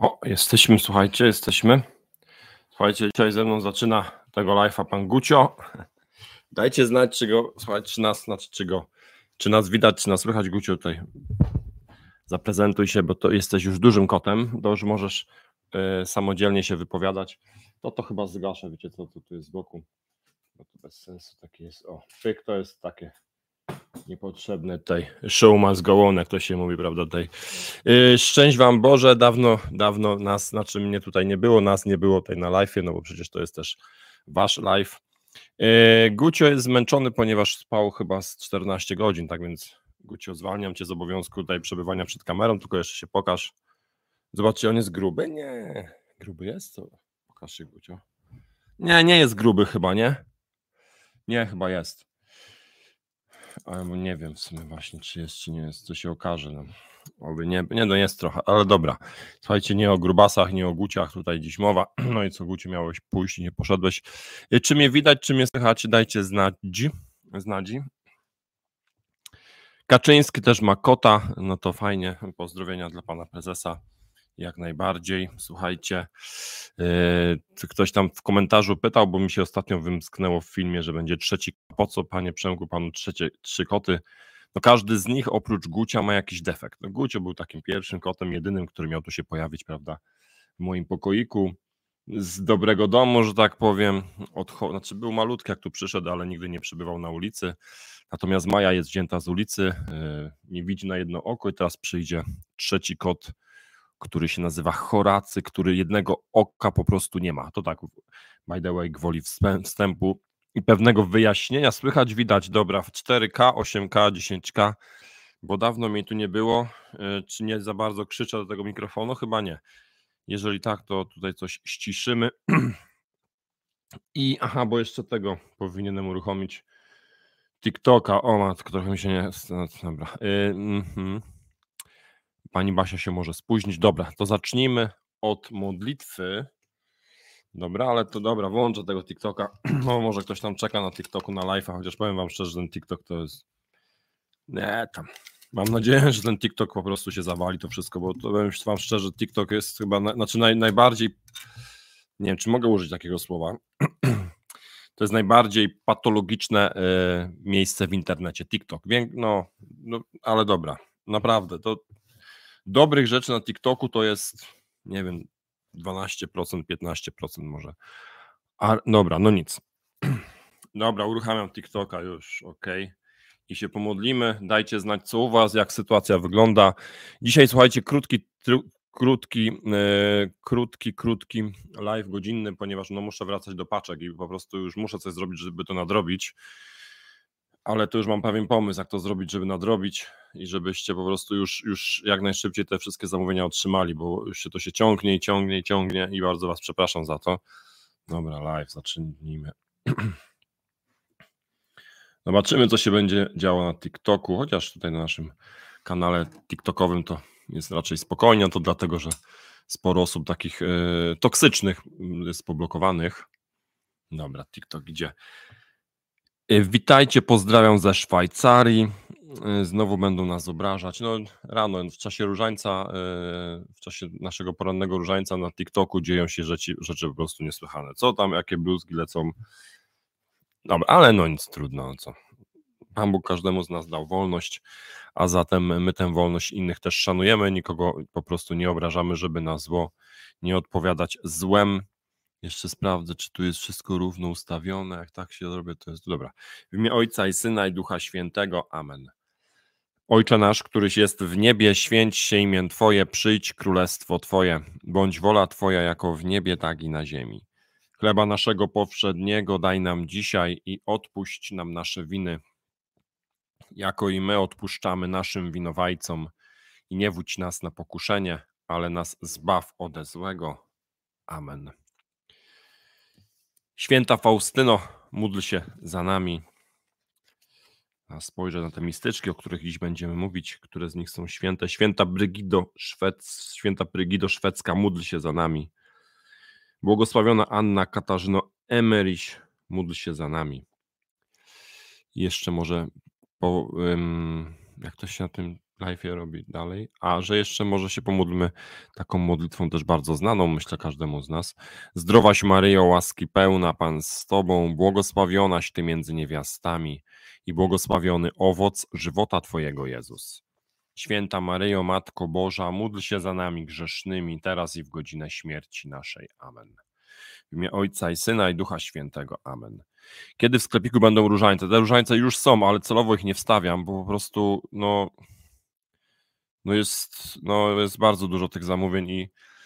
O, jesteśmy, słuchajcie, jesteśmy. Słuchajcie, dzisiaj ze mną zaczyna tego live'a pan Gucio. Dajcie znać, słuchajcie, czy nas widać, czy nas słychać. Gucio, tutaj zaprezentuj się, bo to jesteś już dużym kotem, to już możesz samodzielnie się wypowiadać. To chyba zgaszę, wiecie co, tu jest z boku. No to bez sensu takie jest. O, pyk, to jest takie niepotrzebne tutaj. Show must go on, jak to się mówi, prawda, tutaj. Szczęść wam Boże, dawno nas, znaczy mnie tutaj nie było, nas nie było tutaj na live'ie, no bo przecież to jest też wasz live. Gucio jest zmęczony, ponieważ spał chyba z 14 godzin, tak więc Gucio, zwalniam cię z obowiązku tutaj przebywania przed kamerą, tylko jeszcze się pokaż. Zobaczcie, on jest gruby? Nie. Gruby jest? To pokaż się, Gucio. Nie jest gruby chyba, nie? Nie, chyba jest. Ale nie wiem w sumie właśnie, czy jest, czy nie jest, to się okaże. No. Oby nie, no jest trochę, ale dobra. Słuchajcie, nie o grubasach, nie o Guciach tutaj dziś mowa. No i co, Guciu, miałeś pójść i nie poszedłeś. Czy mnie widać, czy mnie słychać, dajcie znać. Kaczyński też ma kota, no to fajnie, pozdrowienia dla pana prezesa. Jak najbardziej. Słuchajcie, ktoś tam w komentarzu pytał, bo mi się ostatnio wymsknęło w filmie, że będzie trzeci. Po co, panie Przemku, panu trzy koty? No każdy z nich oprócz Gucia ma jakiś defekt. No Gucio był takim pierwszym kotem, jedynym, który miał tu się pojawić, prawda, w moim pokoiku. Z dobrego domu, że tak powiem. Znaczy był malutki, jak tu przyszedł, ale nigdy nie przebywał na ulicy. Natomiast Maja jest wzięta z ulicy, nie widzi na jedno oko i teraz przyjdzie trzeci kot, który się nazywa Horacy, który jednego oka po prostu nie ma. To tak, by the way, gwoli wstępu i pewnego wyjaśnienia. Słychać, widać, dobra, w 4K, 8K, 10K, bo dawno mnie tu nie było. Czy nie za bardzo krzyczę do tego mikrofonu? Chyba nie. Jeżeli tak, to tutaj coś ściszymy. I bo jeszcze tego powinienem uruchomić TikToka. O matko, trochę mi się nie... Dobra. Pani Basia się może spóźnić. Dobra, to zacznijmy od modlitwy. Dobra, ale to dobra, włączę tego TikToka. No może ktoś tam czeka na TikToku, na live'a, chociaż powiem wam szczerze, że ten TikTok to jest... Nie, tam. Mam nadzieję, że ten TikTok po prostu się zawali to wszystko, bo to powiem wam szczerze, TikTok jest chyba, najbardziej... Nie wiem, czy mogę użyć takiego słowa. To jest najbardziej patologiczne miejsce w internecie, TikTok. No, ale dobra, naprawdę, to dobrych rzeczy na TikToku to jest, nie wiem, 12%, 15% może. Dobra, no nic. Dobra, uruchamiam TikToka już, okej. I się pomodlimy. Dajcie znać, co u was, jak sytuacja wygląda. Dzisiaj, słuchajcie, krótki live godzinny, ponieważ muszę wracać do paczek i po prostu już muszę coś zrobić, żeby to nadrobić. Ale to już mam pewien pomysł, jak to zrobić, żeby nadrobić i żebyście po prostu już jak najszybciej te wszystkie zamówienia otrzymali, bo już się to się ciągnie i bardzo was przepraszam za to. Dobra, live, zacznijmy. Zobaczymy, co się będzie działo na TikToku, chociaż tutaj na naszym kanale TikTokowym to jest raczej spokojnie, to dlatego, że sporo osób takich toksycznych jest poblokowanych. Dobra, TikTok idzie. Witajcie, pozdrawiam ze Szwajcarii. Znowu będą nas obrażać. No rano, w czasie różańca, w czasie naszego porannego różańca na TikToku dzieją się rzeczy po prostu niesłychane. Co tam, jakie bluzgi lecą. Dobra, ale no nic, trudno. No co. Pan Bóg każdemu z nas dał wolność, a zatem my tę wolność innych też szanujemy, nikogo po prostu nie obrażamy, żeby na zło nie odpowiadać złem. Jeszcze sprawdzę, czy tu jest wszystko równo ustawione. Jak tak się zrobię, to jest dobra. W imię Ojca i Syna i Ducha Świętego. Amen. Ojcze nasz, któryś jest w niebie, święć się imię Twoje, przyjdź królestwo Twoje, bądź wola Twoja jako w niebie, tak i na ziemi. Chleba naszego powszedniego daj nam dzisiaj i odpuść nam nasze winy, jako i my odpuszczamy naszym winowajcom. I nie wódź nas na pokuszenie, ale nas zbaw ode złego. Amen. Święta Faustyno, módl się za nami. A spojrzę na te mistyczki, o których dziś będziemy mówić, które z nich są święte. Święta Brygido Szwedzka, módl się za nami. Błogosławiona Anna Katarzyno Emeryś, módl się za nami. Jeszcze może jak to się na tym live'ie robi dalej. A że jeszcze może się pomódlmy taką modlitwą też bardzo znaną, myślę, każdemu z nas. Zdrowaś Maryjo, łaski pełna, Pan z Tobą, błogosławionaś Ty między niewiastami i błogosławiony owoc żywota Twojego, Jezus. Święta Maryjo, Matko Boża, módl się za nami grzesznymi, teraz i w godzinę śmierci naszej. Amen. W imię Ojca i Syna i Ducha Świętego. Amen. Kiedy w sklepiku będą różańce? Te różańce już są, ale celowo ich nie wstawiam, bo po prostu jest bardzo dużo tych zamówień i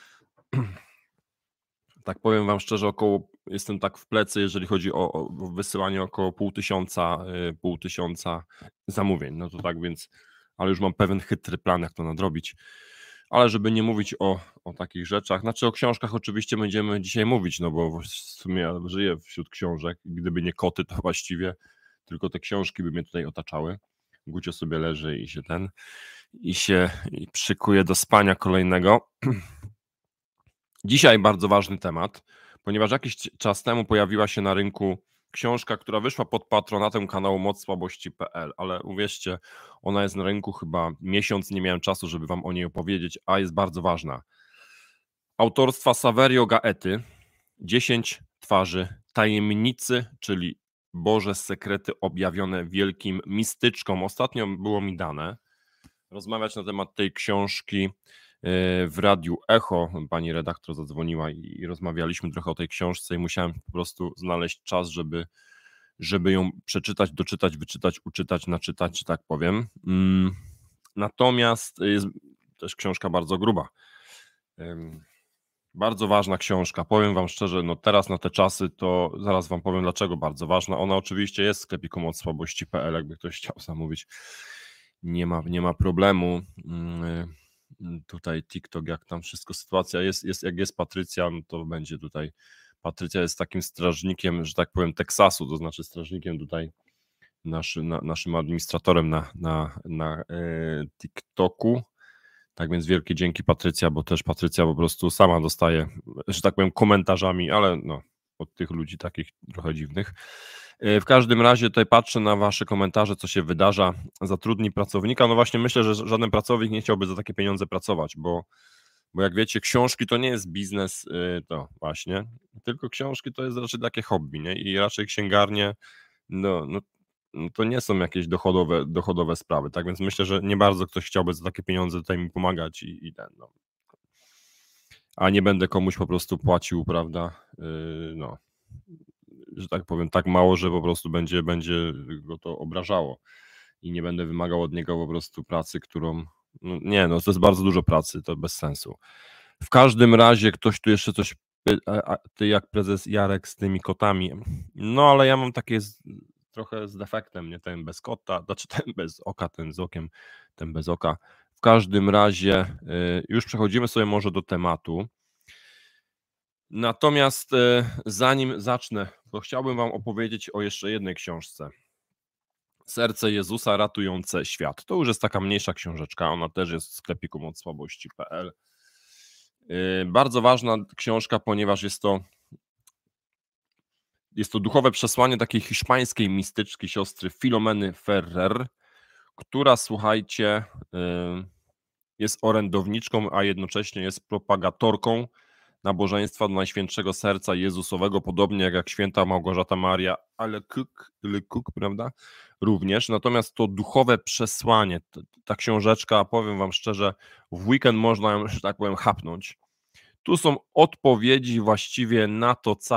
tak powiem wam szczerze, jestem tak w plecy, jeżeli chodzi o wysyłanie około pół tysiąca zamówień. No to tak więc, ale już mam pewien chytry plan, jak to nadrobić. Ale żeby nie mówić o takich rzeczach, znaczy o książkach oczywiście będziemy dzisiaj mówić, no bo w sumie ja żyję wśród książek i gdyby nie koty, to właściwie tylko te książki by mnie tutaj otaczały. Gucio sobie leży i się przykuje do spania kolejnego. Dzisiaj bardzo ważny temat, ponieważ jakiś czas temu pojawiła się na rynku książka, która wyszła pod patronatem kanału mocsłabości.pl, ale uwierzcie, ona jest na rynku chyba miesiąc, nie miałem czasu, żeby wam o niej opowiedzieć, a jest bardzo ważna. Autorstwa Saverio Gaety, 10 twarzy tajemnicy, czyli Boże sekrety objawione wielkim mistyczkom. Ostatnio było mi dane rozmawiać na temat tej książki w Radiu Echo. Pani redaktor zadzwoniła i rozmawialiśmy trochę o tej książce i musiałem po prostu znaleźć czas, żeby ją przeczytać, doczytać, wyczytać, uczytać, naczytać, że tak powiem. Natomiast jest też książka bardzo gruba. Bardzo ważna książka. Powiem wam szczerze, no teraz na te czasy to zaraz wam powiem dlaczego bardzo ważna. Ona oczywiście jest w sklepiku mocsłabości.pl, jakby ktoś chciał zamówić. Nie ma problemu. Tutaj TikTok, jak tam wszystko sytuacja jest, jak jest Patrycja, no to będzie tutaj. Patrycja jest takim strażnikiem, że tak powiem, Teksasu, to znaczy strażnikiem tutaj naszym administratorem na TikToku. Tak więc wielkie dzięki, Patrycja, bo też Patrycja po prostu sama dostaje, że tak powiem, komentarzami, ale no od tych ludzi takich trochę dziwnych. W każdym razie tutaj patrzę na wasze komentarze, co się wydarza. Zatrudni pracownika. No właśnie myślę, że żaden pracownik nie chciałby za takie pieniądze pracować, bo jak wiecie, książki to nie jest biznes, to właśnie, tylko książki to jest raczej takie hobby, nie? I raczej księgarnie, no to nie są jakieś dochodowe sprawy, tak więc myślę, że nie bardzo ktoś chciałby za takie pieniądze tutaj mi pomagać a nie będę komuś po prostu płacił, prawda, że tak powiem, tak mało, że po prostu będzie go to obrażało i nie będę wymagał od niego po prostu pracy, którą, to jest bardzo dużo pracy, to bez sensu. W każdym razie ktoś tu jeszcze coś, ty jak prezes Jarek z tymi kotami, no ale ja mam takie trochę z defektem, nie, ten bez kota, znaczy ten bez oka, ten z okiem, ten bez oka. W każdym razie już przechodzimy sobie może do tematu. Natomiast zanim zacznę, to chciałbym wam opowiedzieć o jeszcze jednej książce. Serce Jezusa ratujące świat. To już jest taka mniejsza książeczka, ona też jest w sklepiku mocsłabości.pl. Bardzo ważna książka, ponieważ jest to duchowe przesłanie takiej hiszpańskiej mistyczki siostry Filomeny Ferrer, która, słuchajcie, jest orędowniczką, a jednocześnie jest propagatorką nabożeństwa do Najświętszego Serca Jezusowego, podobnie jak święta Małgorzata Maria Alacoque, prawda? Również. Natomiast to duchowe przesłanie, ta książeczka, powiem wam szczerze, w weekend można ją, że tak powiem, chapnąć. Tu są odpowiedzi właściwie na to,